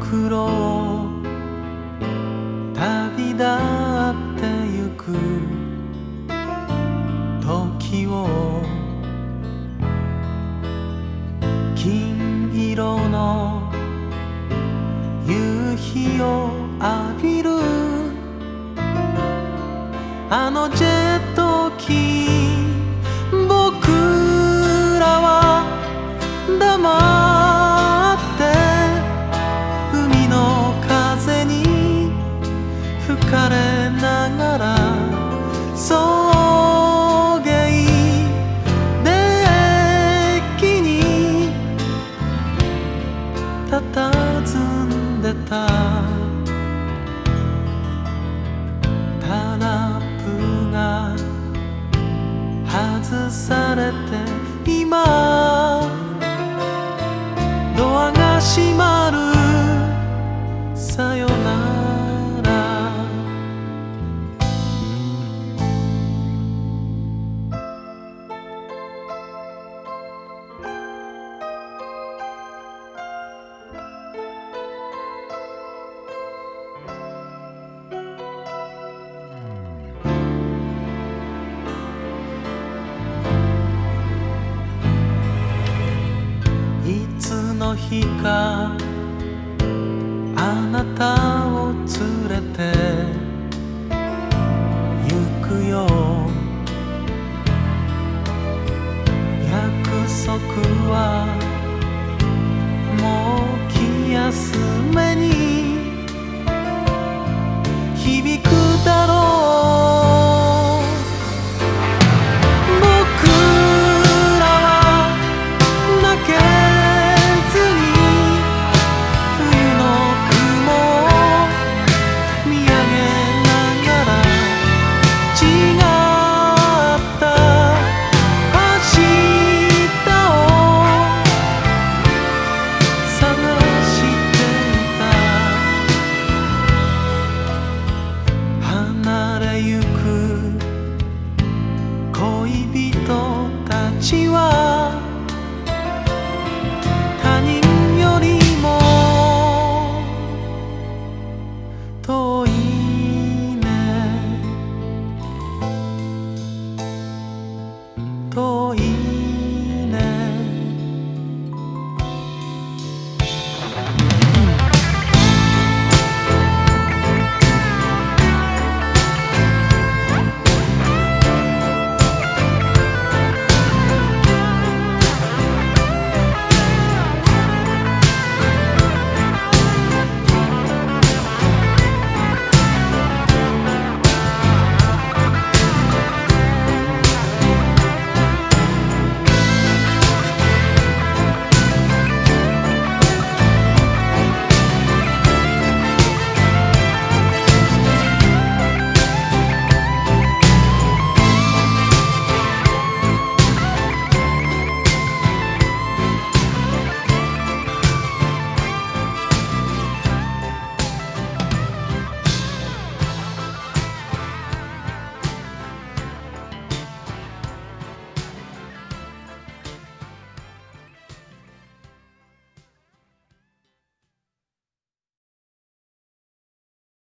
袋を旅立ってゆく時を金色の夕日を浴びるあのジェット機僕らは黙って海の風に吹かれながら送迎デッキに佇んでたタラップが外されて今ドアが閉まるさよならいつの日かあなたを連れて行くよ約束はもう気休めに